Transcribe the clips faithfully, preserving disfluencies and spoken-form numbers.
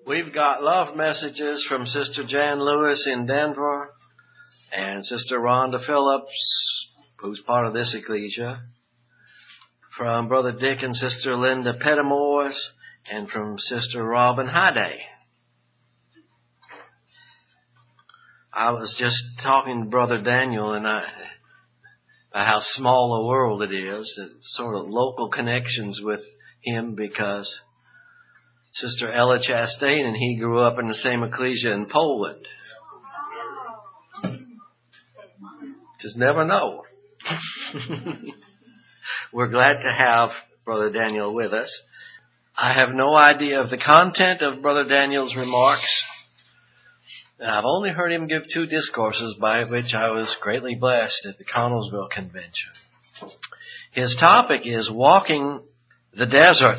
We've got love messages from Sister Jan Lewis in Denver and Sister Rhonda Phillips, who's part of this ecclesia, from Brother Dick and Sister Linda Pettimores, and from Sister Robin Hyday. I was just talking to Brother Daniel and I about how small a world it is, sort of local connections with him, because Sister Ella Chastain and he grew up in the same ecclesia in Poland. Just never know. We're glad to have Brother Daniel with us. I have no idea of the content of Brother Daniel's remarks. And I've only heard him give two discourses, by which I was greatly blessed at the Connellsville Convention. His topic is walking the desert.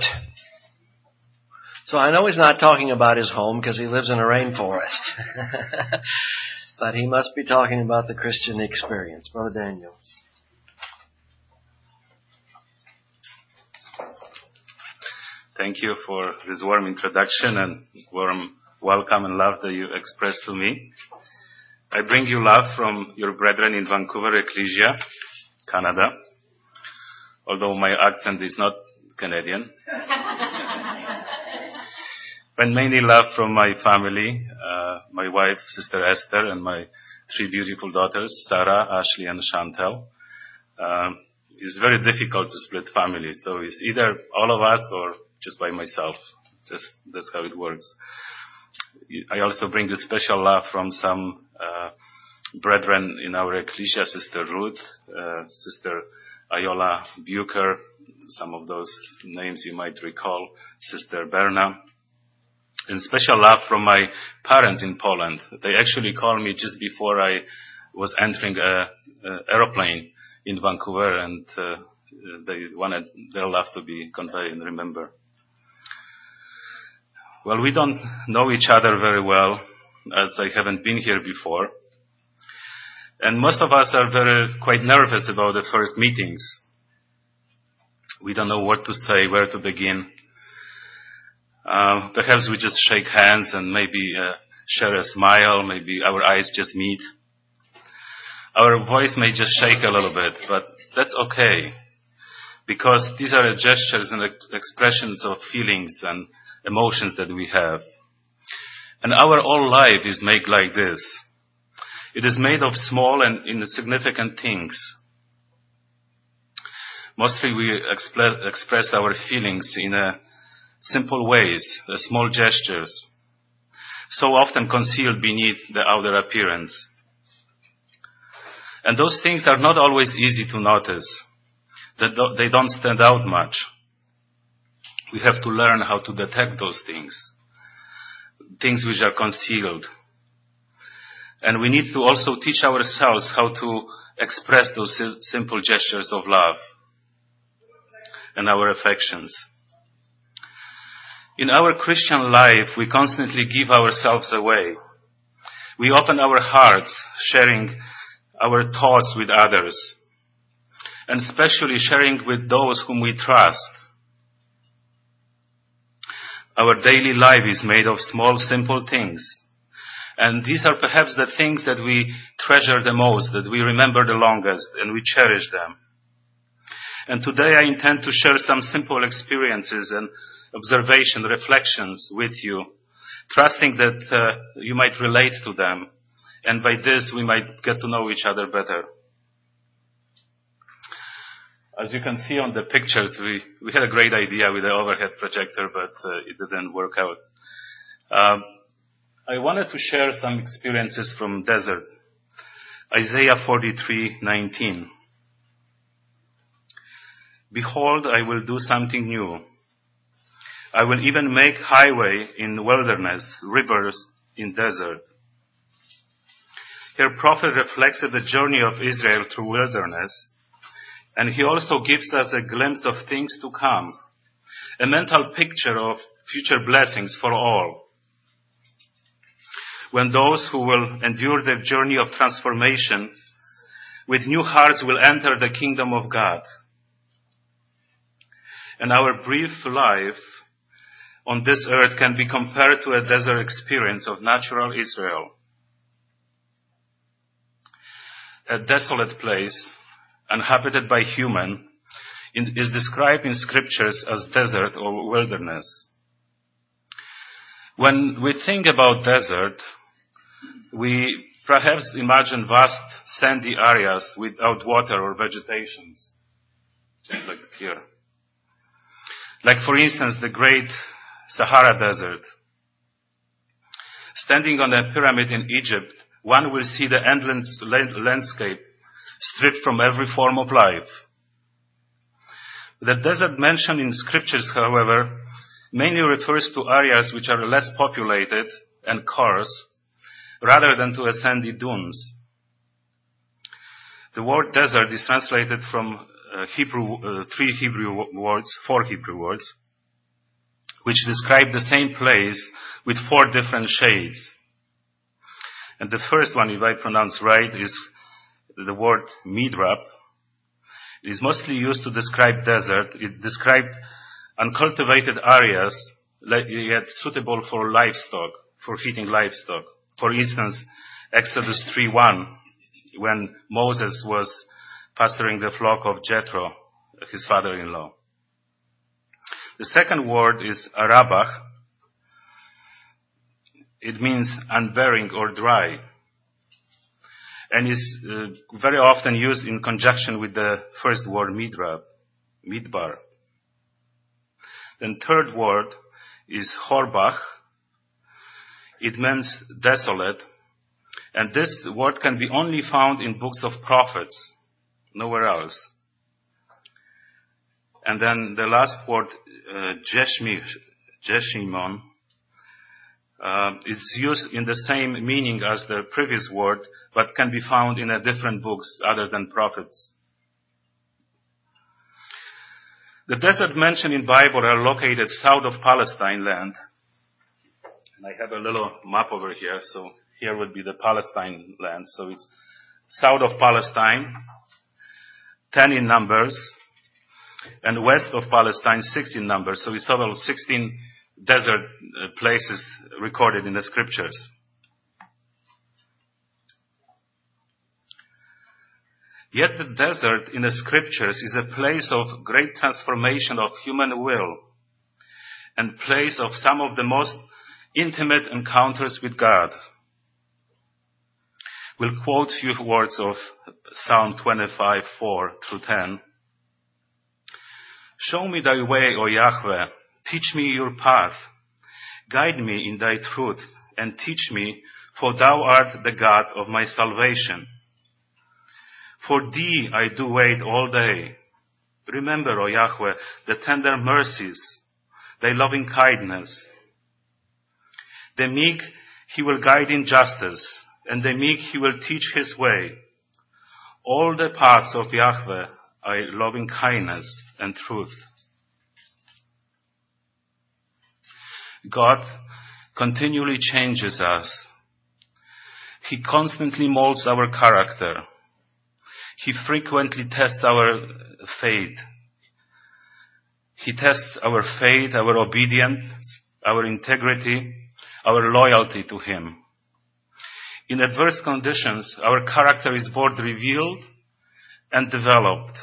So I know he's not talking about his home because he lives in a rainforest. But he must be talking about the Christian experience. Brother Daniel. Thank you for this warm introduction and warm welcome and love that you expressed to me. I bring you love from your brethren in Vancouver Ecclesia, Canada, although my accent is not Canadian. And mainly love from my family, uh, my wife, Sister Esther, and my three beautiful daughters, Sarah, Ashley, and Chantel. Um, it's very difficult to split family, so it's either all of us or just by myself. Just that's how it works. I also bring you special love from some uh, brethren in our ecclesia, Sister Ruth, uh, Sister Ayola Bucher, some of those names you might recall, Sister Berna. And special love from my parents in Poland. They actually called me just before I was entering a, a aeroplane in Vancouver, and uh, they wanted their love to be conveyed and remembered. Well, we don't know each other very well, as I haven't been here before. And most of us are very, quite nervous about the first meetings. We don't know what to say, where to begin. Uh, perhaps we just shake hands and maybe uh, share a smile, maybe our eyes just meet. Our voice may just shake a little bit, but that's okay. Because these are gestures and ex- expressions of feelings and emotions that we have. And our whole life is made like this. It is made of small and insignificant things. Mostly we expl- express our feelings in a simple ways, uh, small gestures, so often concealed beneath the outer appearance. And those things are not always easy to notice. They don't, they don't stand out much. We have to learn how to detect those things, things which are concealed. And we need to also teach ourselves how to express those si- simple gestures of love and our affections. In our Christian life, we constantly give ourselves away. We open our hearts, sharing our thoughts with others, and especially sharing with those whom we trust. Our daily life is made of small, simple things. And these are perhaps the things that we treasure the most, that we remember the longest, and we cherish them. And today I intend to share some simple experiences and observation, reflections with you, trusting that uh, you might relate to them. And by this, we might get to know each other better. As you can see on the pictures, we, we had a great idea with the overhead projector, but uh, it didn't work out. Um, I wanted to share some experiences from desert. Isaiah forty-three nineteen. Behold, I will do something new. I will even make highway in wilderness, rivers in desert. Here, prophet reflects the journey of Israel through wilderness, and he also gives us a glimpse of things to come, a mental picture of future blessings for all. When those who will endure the journey of transformation with new hearts will enter the kingdom of God. And our brief life on this earth can be compared to a desert experience of natural Israel. A desolate place, inhabited by human, is described in scriptures as desert or wilderness. When we think about desert, we perhaps imagine vast sandy areas without water or vegetations, just like here. Like, for instance, the great Sahara Desert. Standing on a pyramid in Egypt, one will see the endless landscape stripped from every form of life. The desert mentioned in scriptures, however, mainly refers to areas which are less populated and coarse, rather than to a sandy dunes. The word desert is translated from uh, Hebrew, uh, three Hebrew words, four Hebrew words, which describe the same place with four different shades. And the first one, if I pronounce right, is the word midrab. It is mostly used to describe desert. It described uncultivated areas, yet suitable for livestock, for feeding livestock. For instance, Exodus three one, when Moses was pasturing the flock of Jethro, his father-in-law. The second word is arabach. It means unbearing or dry, and is uh, very often used in conjunction with the first word midrab, midbar. Then third word is horbach. It means desolate, and this word can be only found in books of prophets, nowhere else. And then the last word, uh, jeshmi, jeshimon, uh, is used in the same meaning as the previous word, but can be found in a different books other than prophets. The desert mentioned in Bible are located south of Palestine land. And I have a little map over here, so here would be the Palestine land. So it's south of Palestine, ten in numbers, and west of Palestine, six in numbers. So it's total sixteen desert uh, places recorded in the scriptures. Yet the desert in the scriptures is a place of great transformation of human will and place of some of the most intimate encounters with God. We'll quote a few words of Psalm twenty-five, four through ten. Show me thy way, O Yahweh. Teach me your path. Guide me in thy truth and teach me, for thou art the God of my salvation. For thee I do wait all day. Remember, O Yahweh, the tender mercies, thy loving kindness. The meek he will guide in justice, and the meek he will teach his way. All the paths of Yahweh are loving kindness and truth. God continually changes us. He constantly molds our character. He frequently tests our faith. He tests our faith, our obedience, our integrity, our loyalty to Him. In adverse conditions, our character is both revealed and developed.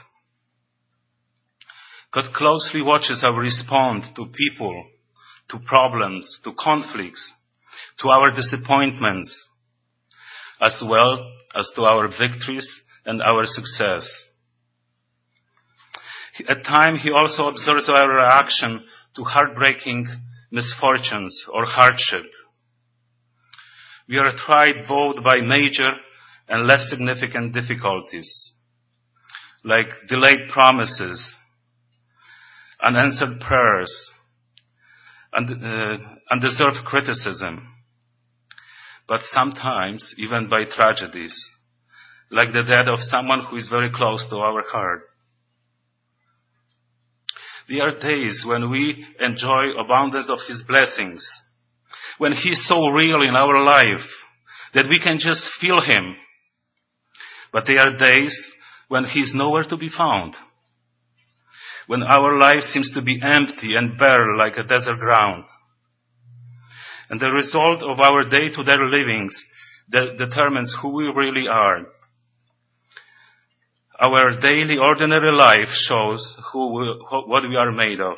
God closely watches our response to people, to problems, to conflicts, to our disappointments, as well as to our victories and our success. At times, He also observes our reaction to heartbreaking misfortunes or hardship. We are tried both by major and less significant difficulties, like delayed promises, unanswered prayers, and uh, undeserved criticism, but sometimes even by tragedies, like the death of someone who is very close to our heart. There are days when we enjoy abundance of His blessings, when He is so real in our life that we can just feel Him. But there are days when He is nowhere to be found. when our life seems to be empty and bare like a desert ground. And the result of our day-to-day livings that determines who we really are. Our daily, ordinary life shows who we, what we are made of.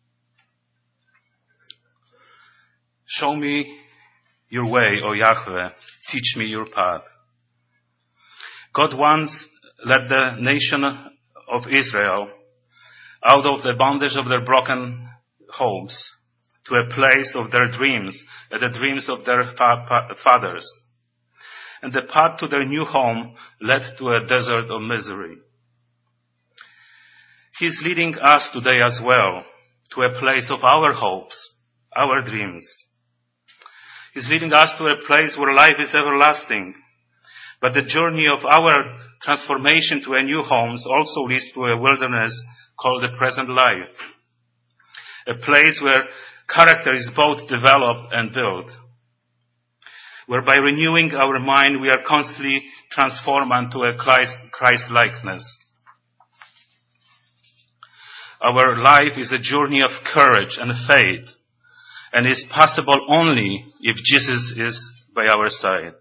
Show me your way, O Yahweh. Teach me your path. God once led the nation of Israel out of the bondage of their broken homes to a place of their dreams, and the dreams of their fa- fa- fathers. And the path to their new home led to a desert of misery. He's leading us today as well to a place of our hopes, our dreams. He's leading us to a place where life is everlasting. But the journey of our transformation to a new home also leads to a wilderness called the present life. A place where character is both developed and built. Where by renewing our mind we are constantly transformed into a Christ, Christ-likeness. Our life is a journey of courage and faith, and is possible only if Jesus is by our side.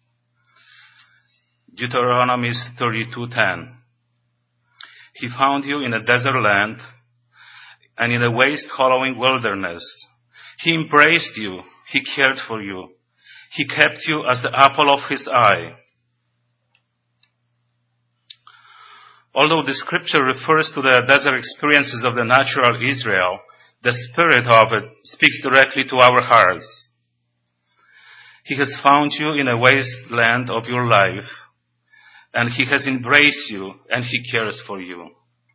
Deuteronomy thirty-two ten. He found you in a desert land and in a waste-hollowing wilderness. He embraced you. He cared for you. He kept you as the apple of his eye. Although the scripture refers to the desert experiences of the natural Israel, the spirit of it speaks directly to our hearts. He has found you in a wasteland of your life, and he has embraced you, and he cares for you.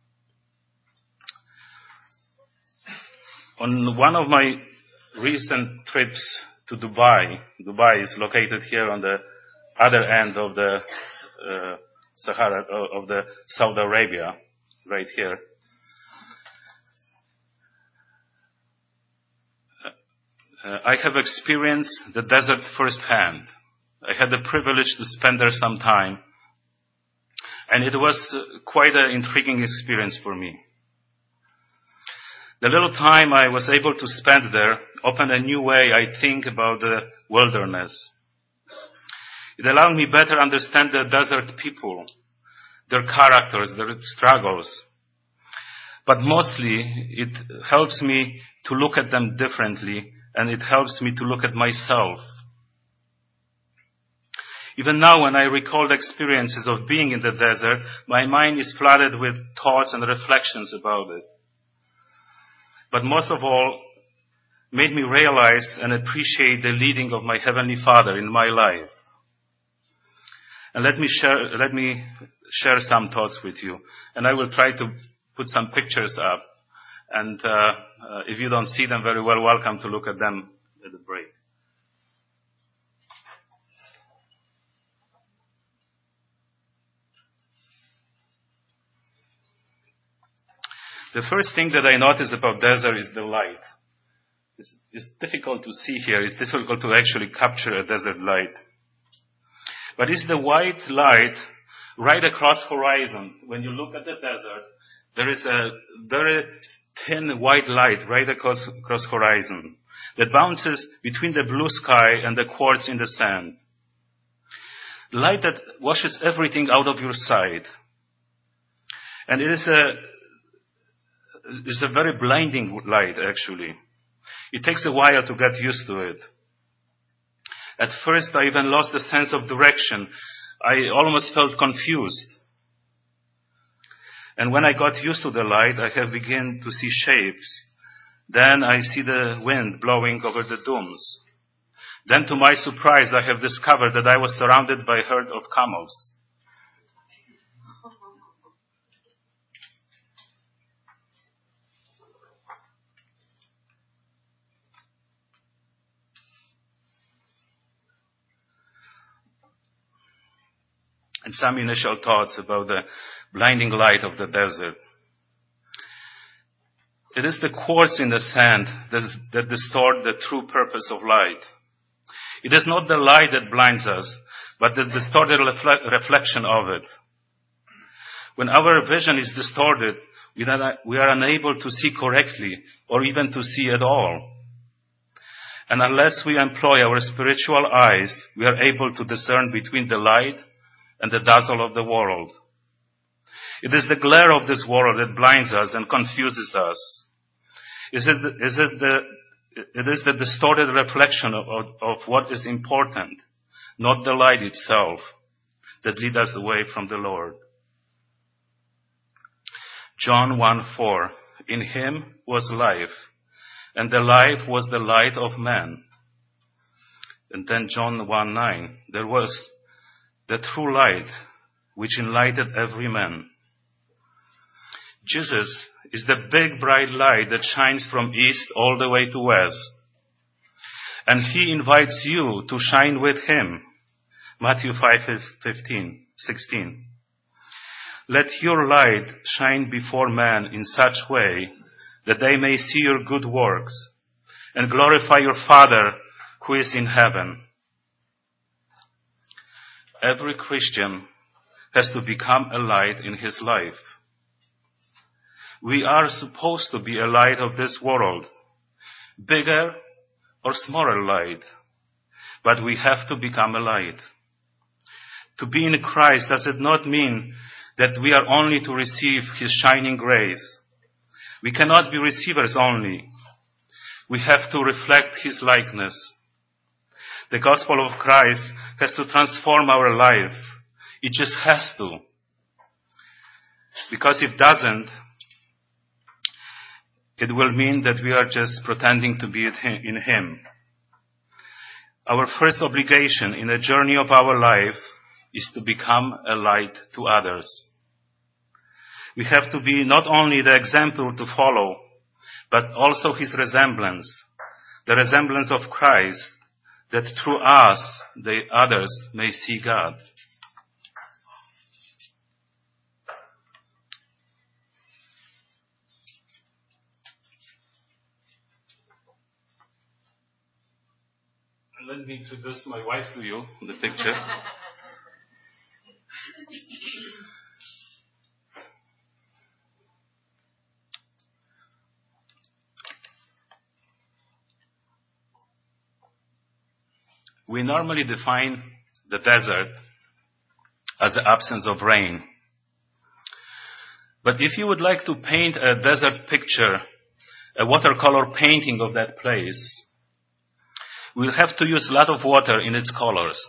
On one of my recent trips to Dubai, Dubai is located here on the other end of the uh, Sahara, of the Saudi Arabia, right here. Uh, I have experienced the desert firsthand. I had the privilege to spend there some time, and it was uh, quite an intriguing experience for me. The little time I was able to spend there opened a new way I think about the wilderness. It allowed me better understand the desert people, their characters, their struggles. But mostly, it helps me to look at them differently, and it helps me to look at myself. Even now, when I recall the experiences of being in the desert, my mind is flooded with thoughts and reflections about it. But most of all, made me realize and appreciate the leading of my Heavenly Father in my life. And let me share, let me share some thoughts with you. And I will try to put some pictures up. And uh, uh, if you don't see them very well, welcome to look at them at the break. The first thing that I notice about desert is the light. It's, it's difficult to see here. It's difficult to actually capture a desert light. But it's the white light right across horizon. When you look at the desert, there is a very thin white light right across, across horizon that bounces between the blue sky and the quartz in the sand. Light that washes everything out of your sight. And it is a It's a very blinding light, actually. It takes a while to get used to it. At first, I even lost the sense of direction. I almost felt confused. And when I got used to the light, I have begun to see shapes. Then I see the wind blowing over the dunes. Then, to my surprise, I have discovered that I was surrounded by a herd of camels. And some initial thoughts about the blinding light of the desert. It is the quartz in the sand that, is, that distort the true purpose of light. It is not the light that blinds us, but the distorted refle- reflection of it. When our vision is distorted, we are, we are unable to see correctly or even to see at all. And unless we employ our spiritual eyes, we are able to discern between the light and the dazzle of the world. It is the glare of this world that blinds us and confuses us. It is the, is it the, it is the distorted reflection of, of, of what is important, not the light itself, that lead us away from the Lord. John one four, in him was life, and the life was the light of man. And then John one nine, there was the true light, which enlightened every man. Jesus is the big bright light that shines from east all the way to west. And he invites you to shine with him. Matthew five fifteen, sixteen. Let your light shine before men in such way that they may see your good works and glorify your Father who is in heaven. Every Christian has to become a light in his life. We are supposed to be a light of this world, bigger or smaller light, but we have to become a light. To be in Christ does it not mean that we are only to receive his shining grace. We cannot be receivers only. We have to reflect his likeness. The gospel of Christ has to transform our life. It just has to. Because if it doesn't, it will mean that we are just pretending to be in him. Our first obligation in the journey of our life is to become a light to others. We have to be not only the example to follow, but also his resemblance, the resemblance of Christ, that through us the others may see God. Let me introduce my wife to you in the picture. We normally define the desert as the absence of rain. But if you would like to paint a desert picture, a watercolor painting of that place, we'll have to use a lot of water in its colors.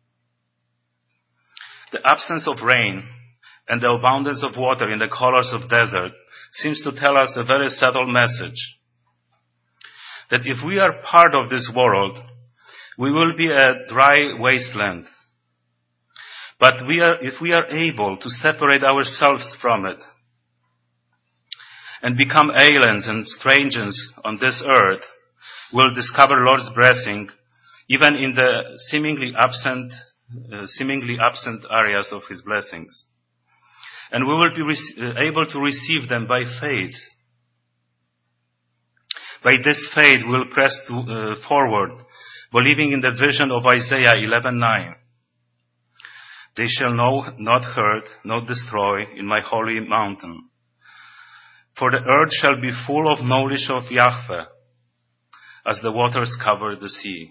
The absence of rain and the abundance of water in the colors of desert seems to tell us a very subtle message. That if we are part of this world, we will be a dry wasteland. But we are, if we are able to separate ourselves from it and become aliens and strangers on this earth, we'll discover Lord's blessing even in the seemingly absent, uh, seemingly absent areas of his blessings. And we will be rec- able to receive them by faith. By this faith, we'll press to, uh, forward, believing in the vision of Isaiah eleven nine. They shall know, not hurt, not destroy in my holy mountain. For the earth shall be full of knowledge of Yahweh, as the waters cover the sea.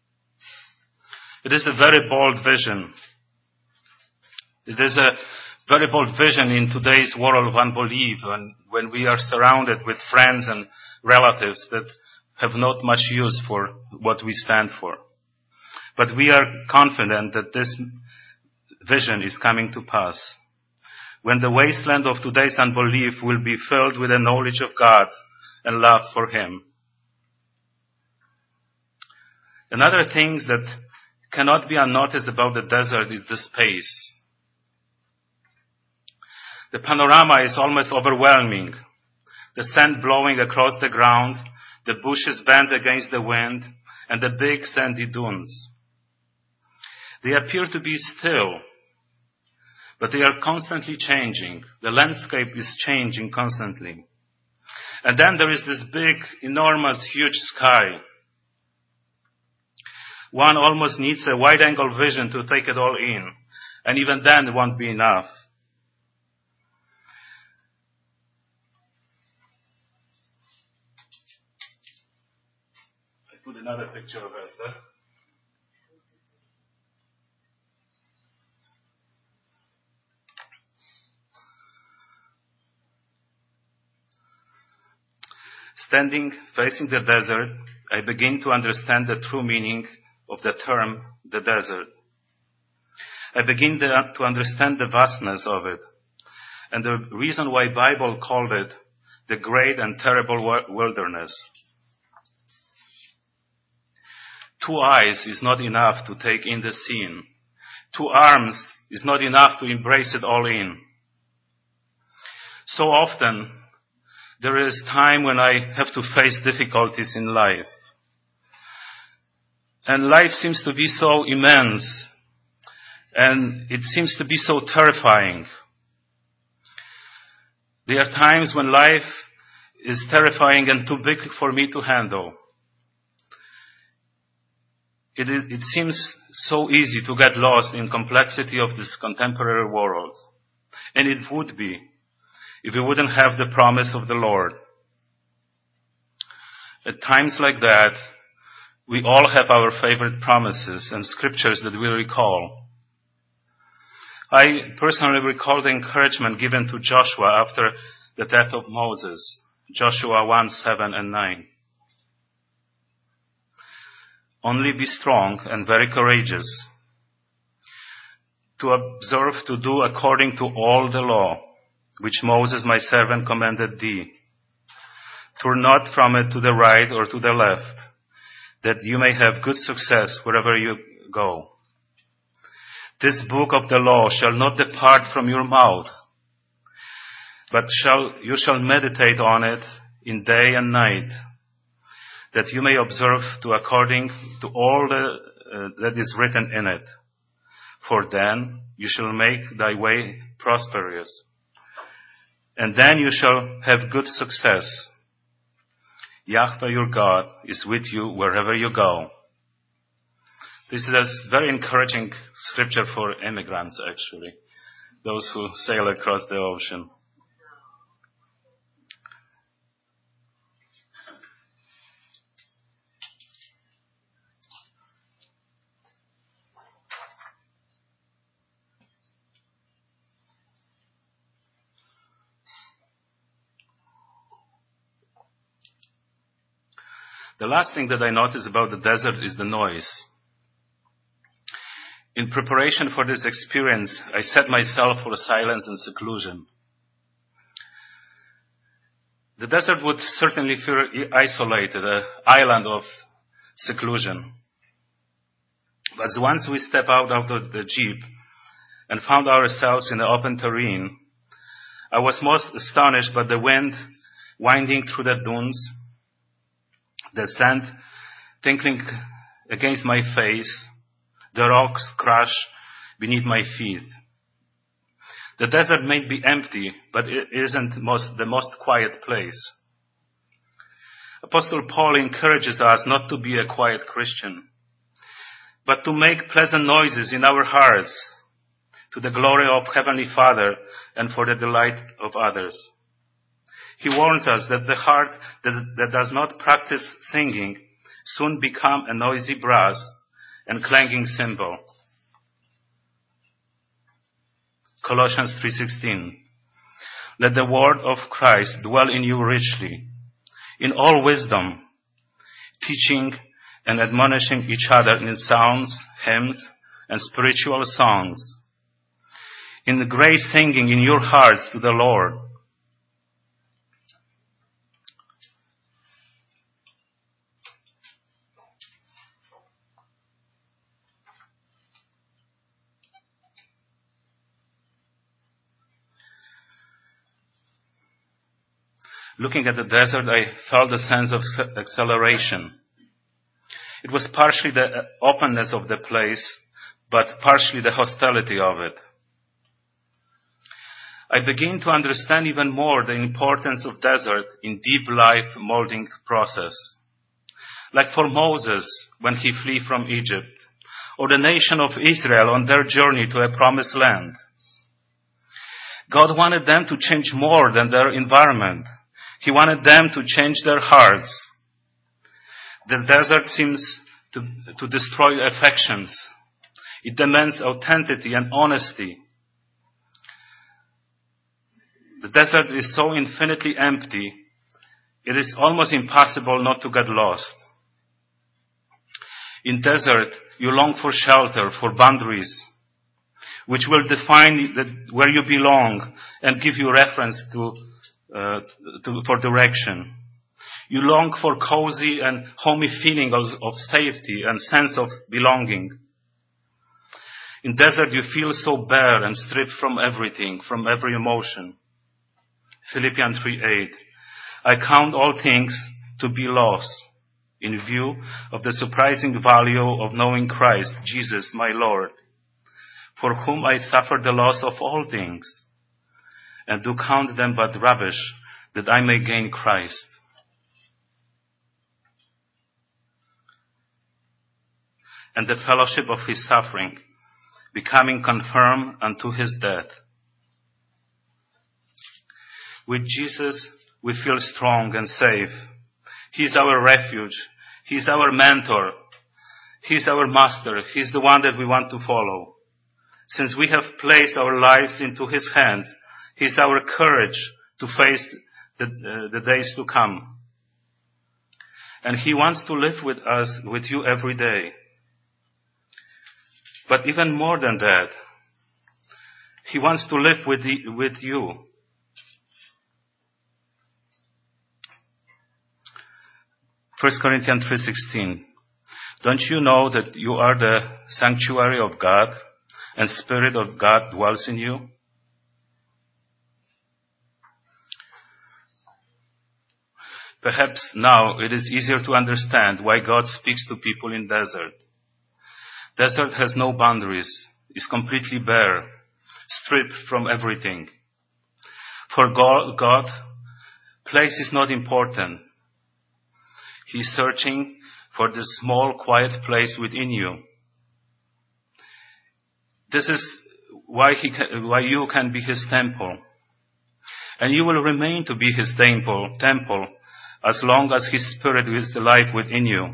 It is a very bold vision. It is a very bold vision in today's world of unbelief, when, when we are surrounded with friends and relatives that have not much use for what we stand for. But we are confident that this vision is coming to pass, when the wasteland of today's unbelief will be filled with the knowledge of God and love for him. Another thing that cannot be unnoticed about the desert is the space. The panorama is almost overwhelming. The sand blowing across the ground, the bushes bent against the wind, and the big sandy dunes. They appear to be still, but they are constantly changing. The landscape is changing constantly. And then there is this big, enormous, huge sky. One almost needs a wide-angle vision to take it all in, and even then it won't be enough. put another picture of Esther. Standing facing the desert, I begin to understand the true meaning of the term, the desert. I begin to understand the vastness of it, and the reason why Bible called it the great and terrible wilderness. Two eyes is not enough to take in the scene. Two arms is not enough to embrace it all in. So often, there is time when I have to face difficulties in life. And life seems to be so immense, and it seems to be so terrifying. There are times when life is terrifying and too big for me to handle. It, is, it seems so easy to get lost in complexity of this contemporary world. And it would be, if we wouldn't have the promise of the Lord. At times like that, we all have our favorite promises and scriptures that we recall. I personally recall the encouragement given to Joshua after the death of Moses, Joshua one, seven and nine. Only be strong and very courageous, to observe to do according to all the law, which Moses my servant commanded thee. Turn not from it to the right or to the left, that you may have good success wherever you go. This book of the law shall not depart from your mouth, but shall you shall meditate on it in day and night, that you may observe to according to all the, uh, that is written in it. For then you shall make thy way prosperous, and then you shall have good success. Yahweh your God is with you wherever you go. This is a very encouraging scripture for immigrants, actually, those who sail across the ocean. The last thing that I notice about the desert is the noise. In preparation for this experience, I set myself for silence and seclusion. The desert would certainly feel isolated, an island of seclusion. But once we step out of the, the jeep and found ourselves in the open terrain, I was most astonished by the wind winding through the dunes, the sand tinkling against my face, the rocks crash beneath my feet. The desert may be empty, but it isn't most, the most quiet place. Apostle Paul encourages us not to be a quiet Christian, but to make pleasant noises in our hearts to the glory of Heavenly Father and for the delight of others. He warns us that the heart that, that does not practice singing soon become a noisy brass and clanging cymbal. Colossians three sixteen. Let the word of Christ dwell in you richly, in all wisdom, teaching and admonishing each other in psalms, hymns, and spiritual songs, in the grace singing in your hearts to the Lord. Looking at the desert, I felt a sense of acceleration. It was partially the openness of the place, but partially the hostility of it. I begin to understand even more the importance of desert in deep life molding process. Like for Moses when he fled from Egypt, or the nation of Israel on their journey to a promised land. God wanted them to change more than their environment. He wanted them to change their hearts. The desert seems to, to destroy affections. It demands authenticity and honesty. The desert is so infinitely empty, it is almost impossible not to get lost. In desert, you long for shelter, for boundaries, which will define the, where you belong and give you reference to, uh, to, for direction. You long for cozy and homey feeling of, of safety and sense of belonging. In desert, you feel so bare and stripped from everything, from every emotion. Philippians three eight. I count all things to be lost in view of the surprising value of knowing Christ, Jesus, my Lord, for whom I suffer the loss of all things, and do count them but rubbish, that I may gain Christ. And the fellowship of his suffering, becoming confirmed unto his death. With Jesus, we feel strong and safe. He's our refuge. He's our mentor. He's our master. He's the one that we want to follow. Since we have placed our lives into his hands, he's our courage to face the, uh, the days to come. And he wants to live with us, with you every day. But even more than that, he wants to live with, the, with you. First Corinthians three sixteen. Don't you know that you are the sanctuary of God and Spirit of God dwells in you? Perhaps now it is easier to understand why God speaks to people in desert. Desert has no boundaries, is completely bare, stripped from everything. For God, God, place is not important. He's searching for this small, quiet place within you. This is why he can, why you can be his temple. And you will remain to be his temple, temple as long as his Spirit is alive within you.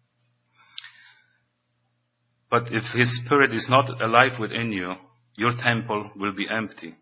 But if his Spirit is not alive within you, your temple will be empty.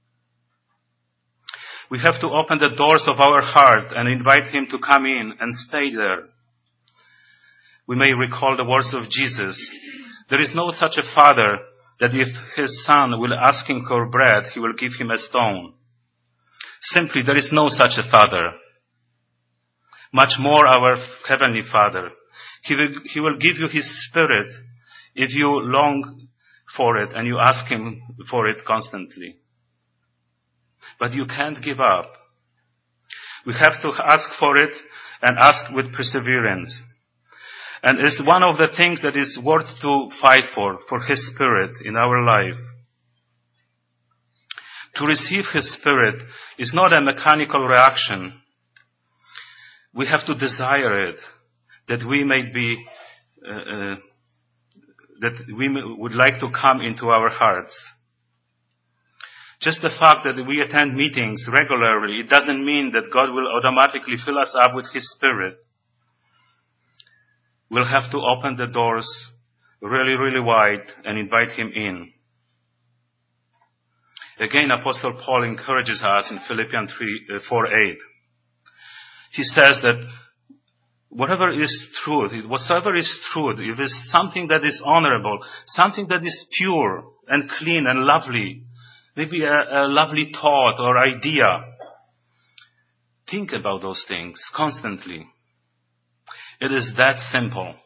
We have to open the doors of our heart and invite him to come in and stay there. We may recall the words of Jesus. There is no such a father that if his son will ask him for bread, he will give him a stone. Simply, there is no such a father. Much more our Heavenly Father. He will, he will give you his Spirit if you long for it and you ask him for it constantly. But you can't give up. We have to ask for it and ask with perseverance. And it's one of the things that is worth to fight for, for his Spirit in our life. To receive his Spirit is not a mechanical reaction. We have to desire it, that we may be, uh, uh, that we may, would like to come into our hearts. Just the fact that we attend meetings regularly, it doesn't mean that God will automatically fill us up with his Spirit. We'll have to open the doors really, really wide and invite him in. Again, Apostle Paul encourages us in Philippians four eight. He says that whatever is truth, whatsoever is truth, if it's something that is honorable, something that is pure and clean and lovely, maybe a, a lovely thought or idea, think about those things constantly. It is that simple.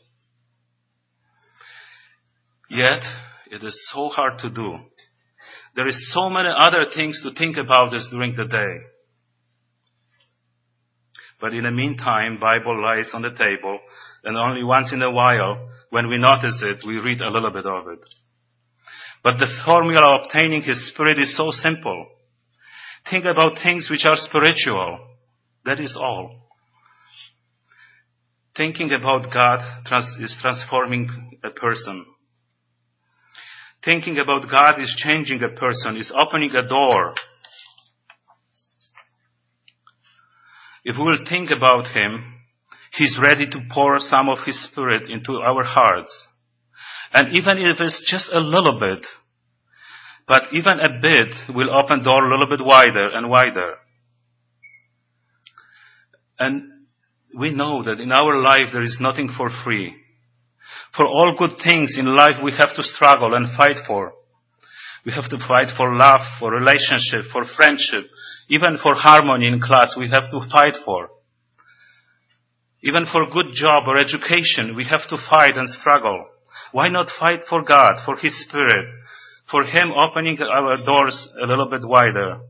Yet, it is so hard to do. There is so many other things to think about this during the day. But in the meantime, Bible lies on the table, and only once in a while, when we notice it, we read a little bit of it. But the formula of obtaining his Spirit is so simple. Think about things which are spiritual. That is all. Thinking about God trans- is transforming a person. Thinking about God is changing a person, is opening a door. If we will think about him, He's ready to pour some of His Spirit into our hearts. And even if it's just a little bit, but even a bit will open the door a little bit wider and wider. And we know that in our life there is nothing for free. For all good things in life we have to struggle and fight for. We have to fight for love, for relationship, for friendship, even for harmony in class we have to fight for. Even for good job or education we have to fight and struggle. Why not fight for God, for His Spirit, for Him opening our doors a little bit wider?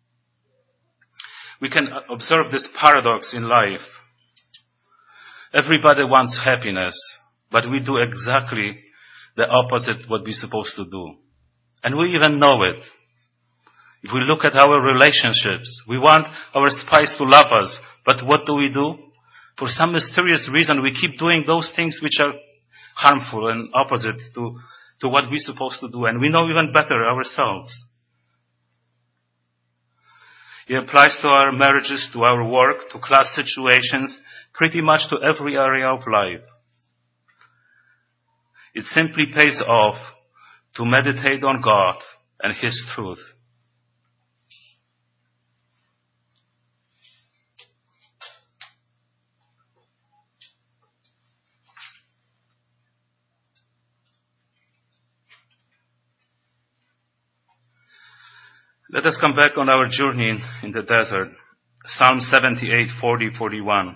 We can observe this paradox in life. Everybody wants happiness, but we do exactly the opposite what we're supposed to do. And we even know it. If we look at our relationships, we want our spouse to love us, but what do we do? For some mysterious reason, we keep doing those things which are harmful and opposite to, to what we're supposed to do. And we know even better ourselves. It applies to our marriages, to our work, to class situations, pretty much to every area of life. It simply pays off to meditate on God and His truth. Let us come back on our journey in, in the desert. Psalm seventy-eight, forty, forty-one.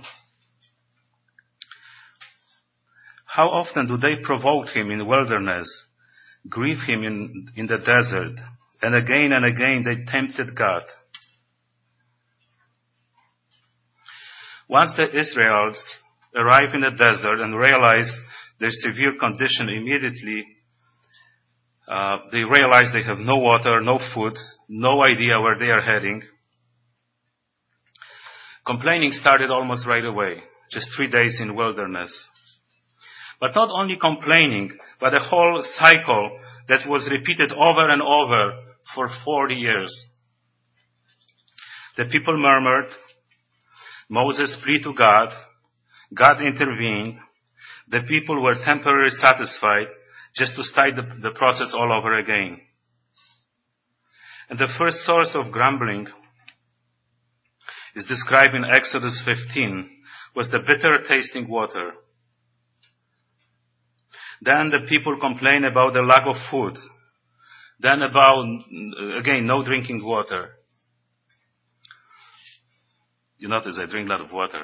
How often do they provoke Him in wilderness, grieve Him in, in the desert, and again and again they tempted God. Once the Israelites arrive in the desert and realize their severe condition immediately, Uh, they realize they have no water, no food, no idea where they are heading. Complaining started almost right away, just three days in wilderness. But not only complaining, but a whole cycle that was repeated over and over for forty years. The people murmured, Moses pleaded to God, God intervened, the people were temporarily satisfied, just to start the, the process all over again. And the first source of grumbling is described in Exodus fifteen, was the bitter tasting water. Then the people complain about the lack of food. Then about, again, no drinking water. You notice I drink a lot of water.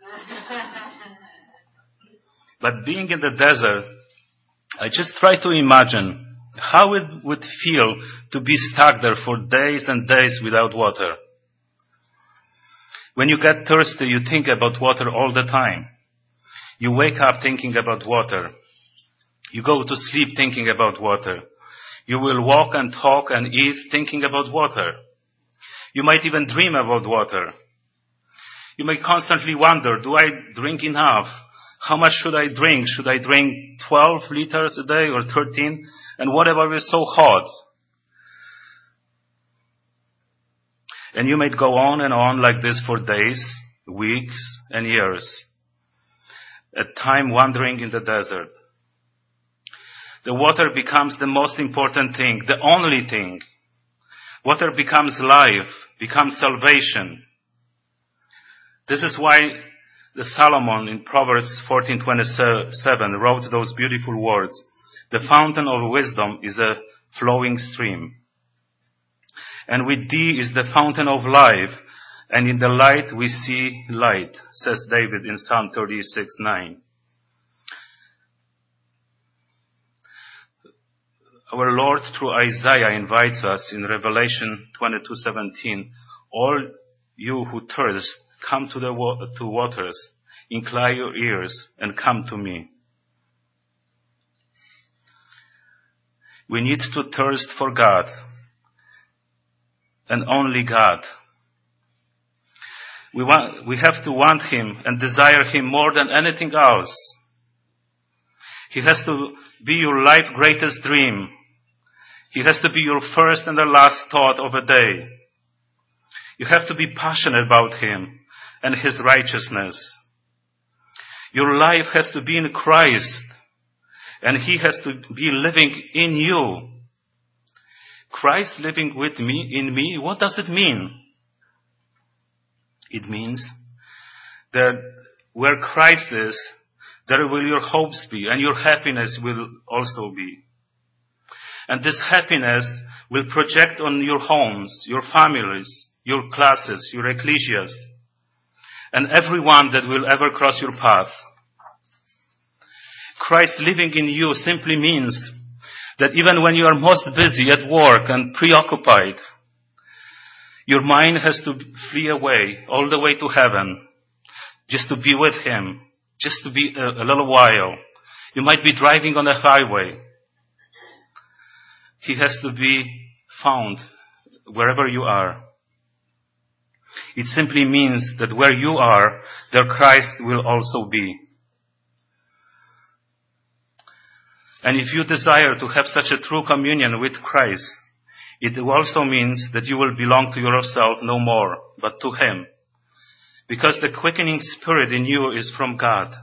But being in the desert, I just try to imagine how it would feel to be stuck there for days and days without water. When you get thirsty, you think about water all the time. You wake up thinking about water. You go to sleep thinking about water. You will walk and talk and eat thinking about water. You might even dream about water. You may constantly wonder, do I drink enough? How much should I drink? Should I drink twelve liters a day or thirteen? And whatever is so hot. And you may go on and on like this for days, weeks, and years. At time wandering in the desert. The water becomes the most important thing, the only thing. Water becomes life, becomes salvation. This is why the Solomon in Proverbs fourteen twenty-seven wrote those beautiful words. The fountain of wisdom is a flowing stream. And with thee is the fountain of life, and in the light we see light, says David in Psalm thirty-six nine. Our Lord through Isaiah invites us in Revelation twenty-two seventeen, all you who thirst, come to the wa- to waters, incline your ears and come to me. We need to thirst for God and only God. We want, we have to want Him and desire Him more than anything else. He has to be your life's greatest dream. He has to be your first and the last thought of a day. You have to be passionate about Him and His righteousness. Your life has to be in Christ, and He has to be living in you. Christ living with me, in me, what does it mean? It means that where Christ is, there will your hopes be, and your happiness will also be. And this happiness will project on your homes, your families, your classes, your ecclesias, and everyone that will ever cross your path. Christ living in you simply means that even when you are most busy at work and preoccupied, your mind has to flee away all the way to heaven, just to be with Him, just to be a, a little while. You might be driving on a highway. He has to be found wherever you are. It simply means that where you are, there Christ will also be. And if you desire to have such a true communion with Christ, it also means that you will belong to yourself no more, but to Him. Because the quickening Spirit in you is from God.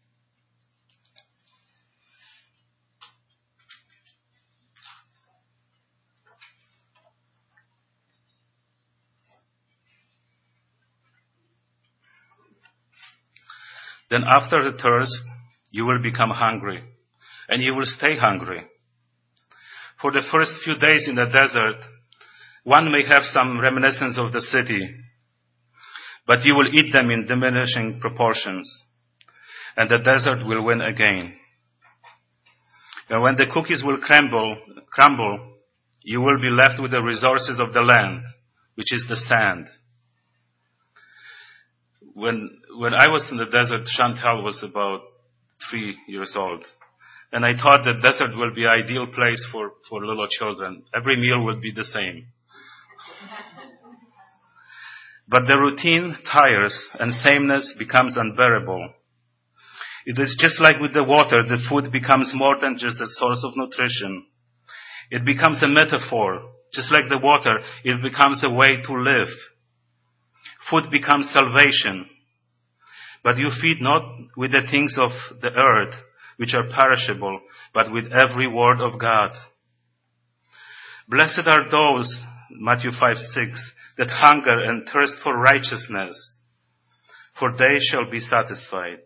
Then after the thirst, you will become hungry, and you will stay hungry. For the first few days in the desert, one may have some reminiscence of the city, but you will eat them in diminishing proportions, and the desert will win again. And when the cookies will crumble, crumble, you will be left with the resources of the land, which is the sand. When when I was in the desert, Chantal was about three years old. And I thought the desert will be an ideal place for, for little children. Every meal would be the same. But the routine tires and sameness becomes unbearable. It is just like with the water, the food becomes more than just a source of nutrition. It becomes a metaphor. Just like the water, it becomes a way to live. Food becomes salvation. But you feed not with the things of the earth, which are perishable, but with every word of God. Blessed are those, Matthew five six, that hunger and thirst for righteousness, for they shall be satisfied.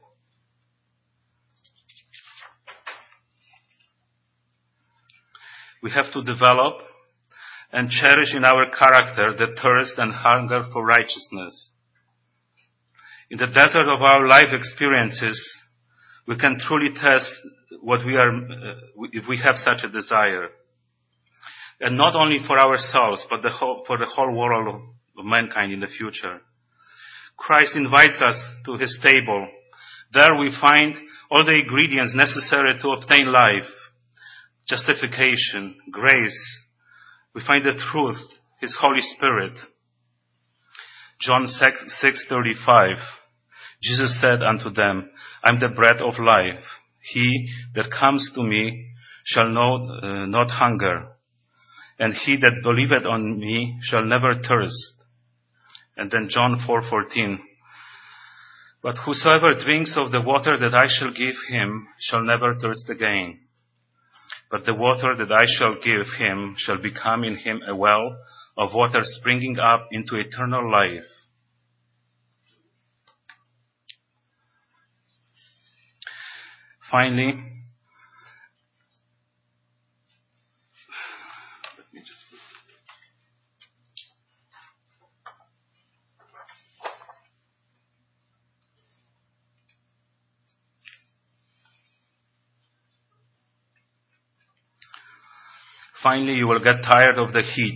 We have to develop and cherish in our character the thirst and hunger for righteousness. In the desert of our life experiences, we can truly test what we are, uh, if we have such a desire. And not only for ourselves, but the whole, for the whole world of, of mankind in the future. Christ invites us to His table. There we find all the ingredients necessary to obtain life, justification, grace. We find the truth, His Holy Spirit. John six thirty-five. Jesus said unto them, I am the bread of life. He that comes to me shall know, uh, not hunger, and he that believeth on me shall never thirst. And then John four fourteen. But whosoever drinks of the water that I shall give him shall never thirst again. But the water that I shall give him shall become in him a well of water springing up into eternal life. Finally, let me just Finally, you will get tired of the heat.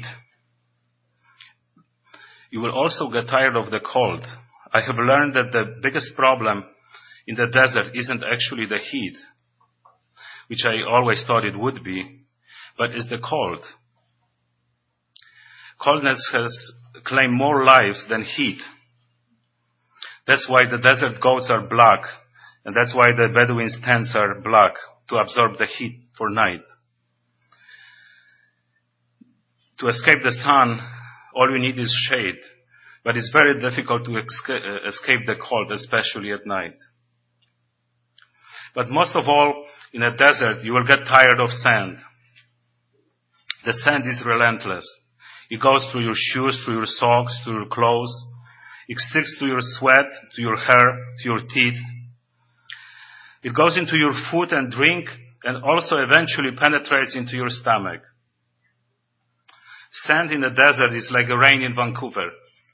You will also get tired of the cold. I have learned that the biggest problem in the desert isn't actually the heat, which I always thought it would be, but is the cold. Coldness has claimed more lives than heat. That's why the desert goats are black, and that's why the Bedouins' tents are black, to absorb the heat for night. To escape the sun, all you need is shade, but it's very difficult to escape the cold, especially at night. But most of all, in a desert, you will get tired of sand. The sand is relentless. It goes through your shoes, through your socks, through your clothes. It sticks to your sweat, to your hair, to your teeth. It goes into your food and drink, and also eventually penetrates into your stomach. Sand in the desert is like the rain in Vancouver.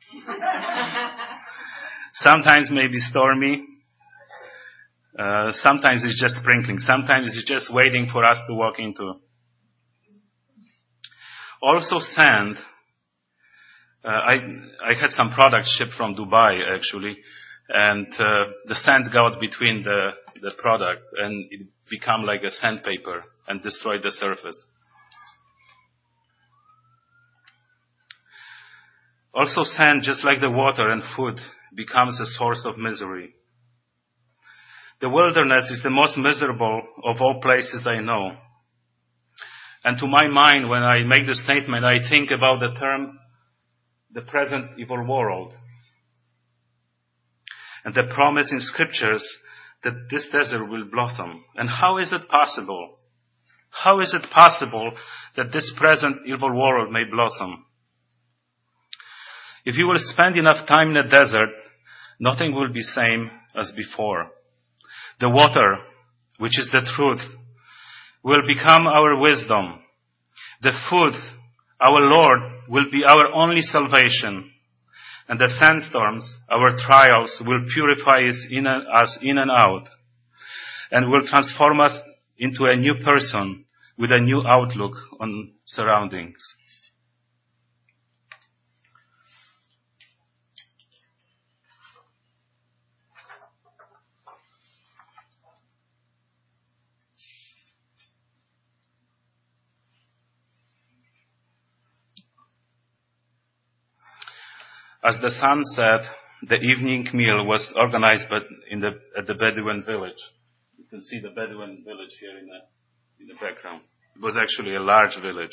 Sometimes maybe stormy. Uh, sometimes it's just sprinkling. Sometimes it's just waiting for us to walk into. Also sand. Uh, I I had some products shipped from Dubai actually, and uh, the sand got between the the product, and it became like a sandpaper and destroyed the surface. Also sand, just like the water and food, becomes a source of misery. The wilderness is the most miserable of all places I know. And to my mind, when I make the statement, I think about the term, the present evil world. And the promise in scriptures that this desert will blossom. And how is it possible? How is it possible that this present evil world may blossom? If you will spend enough time in the desert, nothing will be same as before. The water, which is the truth, will become our wisdom. The food, our Lord, will be our only salvation. And the sandstorms, our trials, will purify us in and, us in and out, and will transform us into a new person with a new outlook on surroundings. As the sun set, the evening meal was organized but in the, at the Bedouin village. You can see the Bedouin village here in the, in the background. It was actually a large village.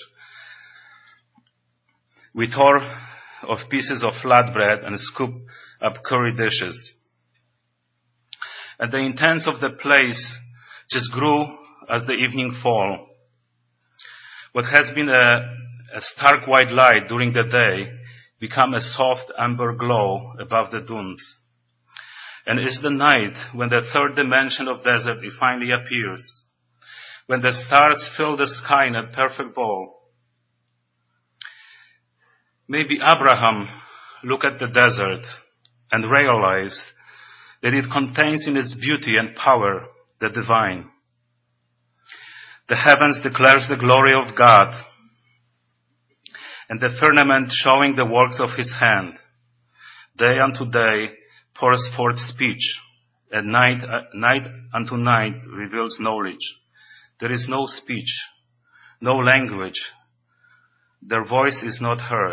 We tore off pieces of flatbread and scooped up curry dishes. And the intense of the place just grew as the evening fall. What has been a, a stark white light during the day become a soft amber glow above the dunes. And it's the night when the third dimension of desert finally appears, when the stars fill the sky in a perfect ball. Maybe Abraham looked at the desert and realized that it contains in its beauty and power the divine. The heavens declares the glory of God, and the firmament showing the works of his hand. Day unto day pours forth speech, and night, uh, night unto night reveals knowledge. There is no speech, no language. Their voice is not heard.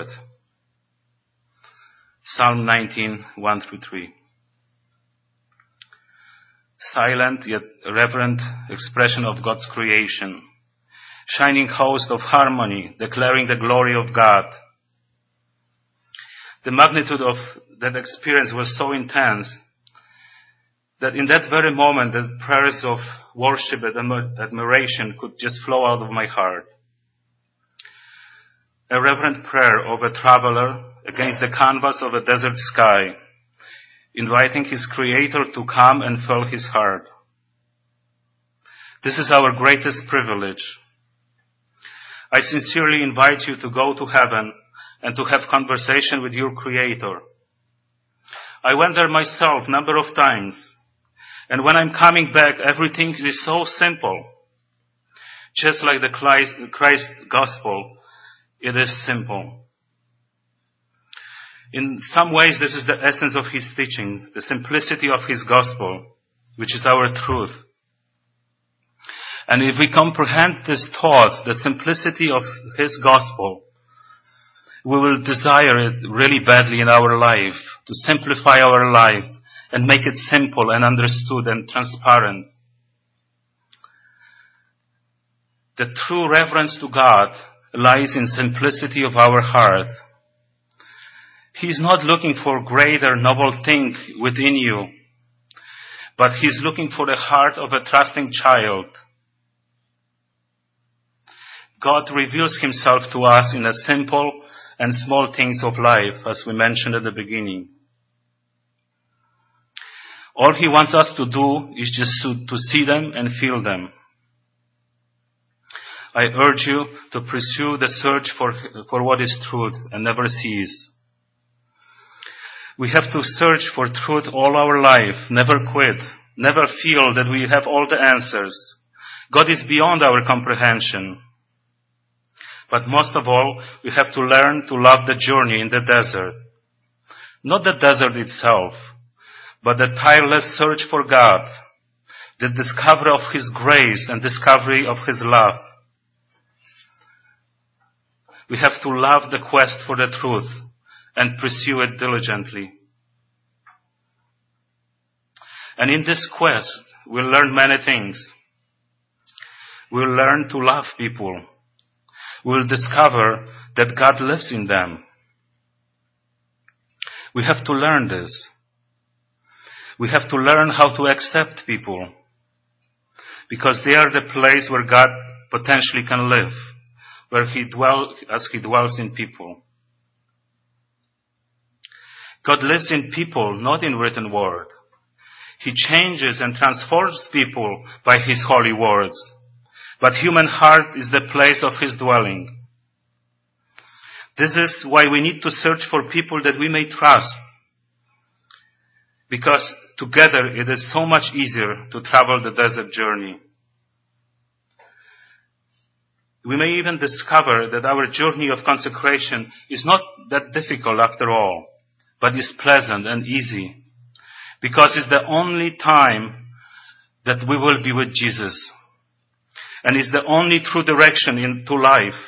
Psalm nineteen, one through three. Silent yet reverent expression of God's creation. Shining host of harmony, declaring the glory of God. The magnitude of that experience was so intense that in that very moment the prayers of worship and admiration could just flow out of my heart. A reverent prayer of a traveler against the canvas of a desert sky, inviting his Creator to come and fill his heart. This is our greatest privilege. I sincerely invite you to go to heaven and to have conversation with your Creator. I went there myself a number of times, and when I'm coming back, everything is so simple. Just like the Christ, Christ gospel, it is simple. In some ways, this is the essence of his teaching, the simplicity of his gospel, which is our truth. And if we comprehend this thought, the simplicity of his gospel, we will desire it really badly in our life, to simplify our life and make it simple and understood and transparent. The true reverence to God lies in simplicity of our heart. He is not looking for greater noble thing within you, but He's looking for the heart of a trusting child. God reveals Himself to us in the simple and small things of life, as we mentioned at the beginning. All He wants us to do is just to, to see them and feel them. I urge you to pursue the search for, for what is truth and never cease. We have to search for truth all our life, never quit, never feel that we have all the answers. God is beyond our comprehension. But most of all, we have to learn to love the journey in the desert. Not the desert itself, but the tireless search for God, the discovery of His grace and discovery of His love. We have to love the quest for the truth and pursue it diligently. And in this quest, we'll learn many things. We'll learn to love people. We'll discover that God lives in them. We have to learn this. We have to learn how to accept people, because they are the place where God potentially can live, where He dwells as He dwells in people. God lives in people, not in written word. He changes and transforms people by His holy words. But human heart is the place of His dwelling. This is why we need to search for people that we may trust. Because together it is so much easier to travel the desert journey. We may even discover that our journey of consecration is not that difficult after all, but is pleasant and easy. Because it's the only time that we will be with Jesus. And it's the only true direction into life.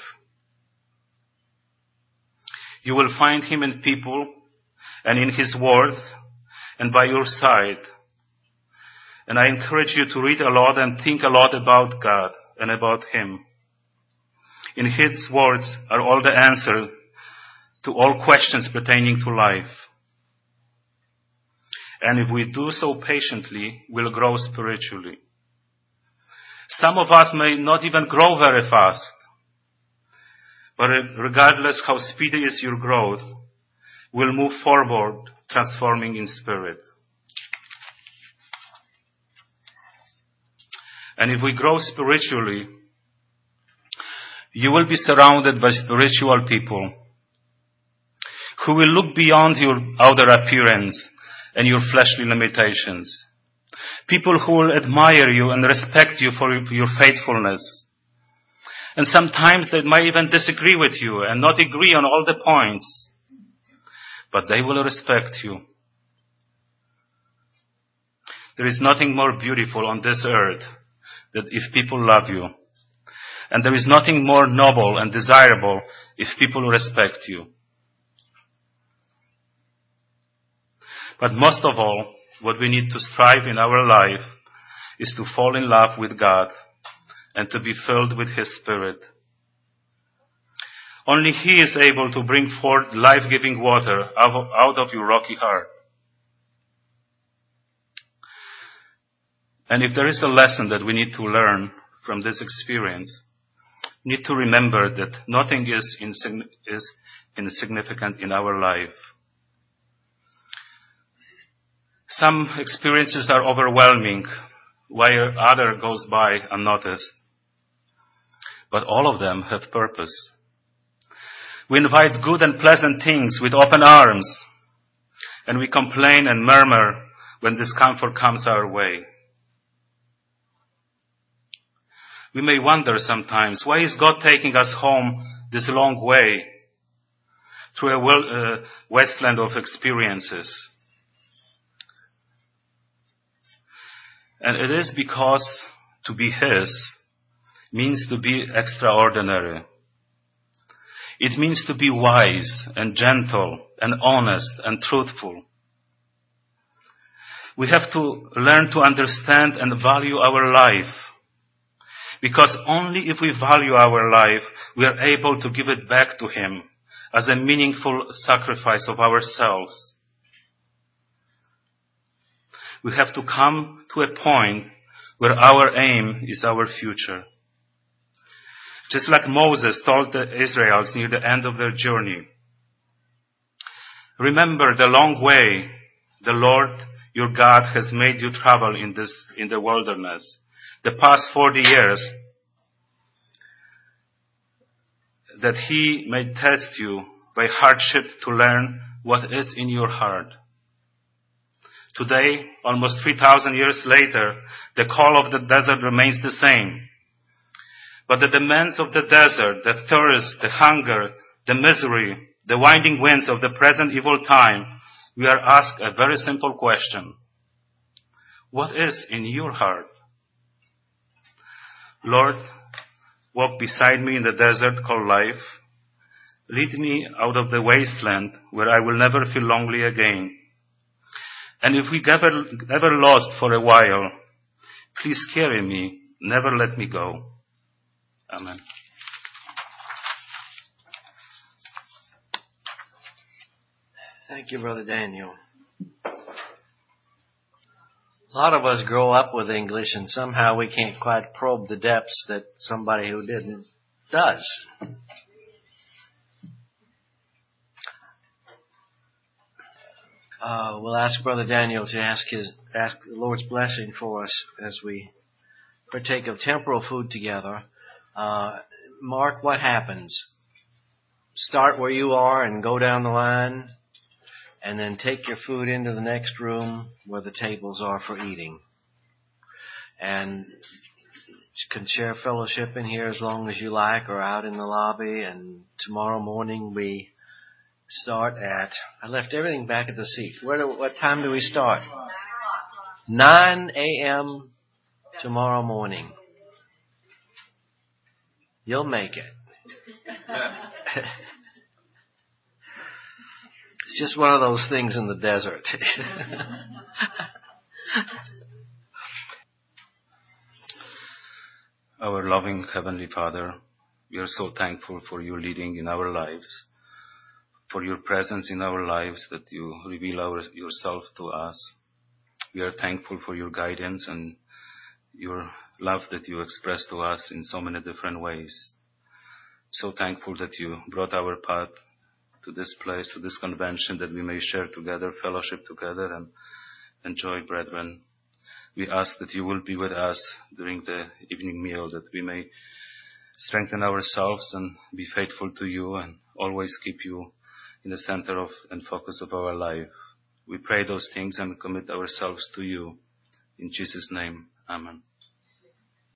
You will find Him in people and in His word and by your side. And I encourage you to read a lot and think a lot about God and about Him. In His words are all the answers to all questions pertaining to life. And if we do so patiently, we'll grow spiritually. Some of us may not even grow very fast. But regardless how speedy is your growth, we'll move forward, transforming in spirit. And if we grow spiritually, you will be surrounded by spiritual people who will look beyond your outer appearance and your fleshly limitations. People who will admire you and respect you for your faithfulness. And sometimes they might even disagree with you and not agree on all the points. But they will respect you. There is nothing more beautiful on this earth than if people love you. And there is nothing more noble and desirable if people respect you. But most of all, what we need to strive in our life is to fall in love with God and to be filled with His Spirit. Only He is able to bring forth life-giving water out of your rocky heart. And if there is a lesson that we need to learn from this experience, we need to remember that nothing is, insign- is insignificant in our life. Some experiences are overwhelming, while other goes by unnoticed. But all of them have purpose. We invite good and pleasant things with open arms, and we complain and murmur when discomfort comes our way. We may wonder sometimes, why is God taking us home this long way through a well, uh, wasteland of experiences? And it is because to be His means to be extraordinary. It means to be wise and gentle and honest and truthful. We have to learn to understand and value our life. Because only if we value our life, we are able to give it back to Him as a meaningful sacrifice of ourselves. We have to come to a point where our aim is our future. Just like Moses told the Israelites near the end of their journey, remember the long way the Lord your God has made you travel in this, in the wilderness. The past forty years that He may test you by hardship to learn what is in your heart. Today, almost three thousand years later, the call of the desert remains the same. But the demands of the desert, the thirst, the hunger, the misery, the winding winds of the present evil time, we are asked a very simple question. What is in your heart? Lord, walk beside me in the desert called life. Lead me out of the wasteland where I will never feel lonely again. And if we ever, ever lost for a while, please carry me, never let me go. Amen. Thank you, Brother Daniel. A lot of us grow up with English and somehow we can't quite probe the depths that somebody who didn't does. Uh, we'll ask Brother Daniel to ask his ask the Lord's blessing for us as we partake of temporal food together. Uh, Mark, what happens? Start where you are and go down the line, and then take your food into the next room where the tables are for eating. And you can share fellowship in here as long as you like or out in the lobby. And tomorrow morning we start at, I left everything back at the seat. Where do, what time do we start? nine a.m. tomorrow morning. You'll make it. It's just one of those things in the desert. Our loving Heavenly Father, we are so thankful for you leading in our lives, for your presence in our lives, that you reveal our, yourself to us. We are thankful for your guidance and your love that you express to us in so many different ways. So thankful that you brought our path to this place, to this convention, that we may share together, fellowship together, and enjoy, brethren. We ask that you will be with us during the evening meal, that we may strengthen ourselves and be faithful to you and always keep you in the center of and focus of our life. We pray those things and commit ourselves to you. In Jesus' name, amen.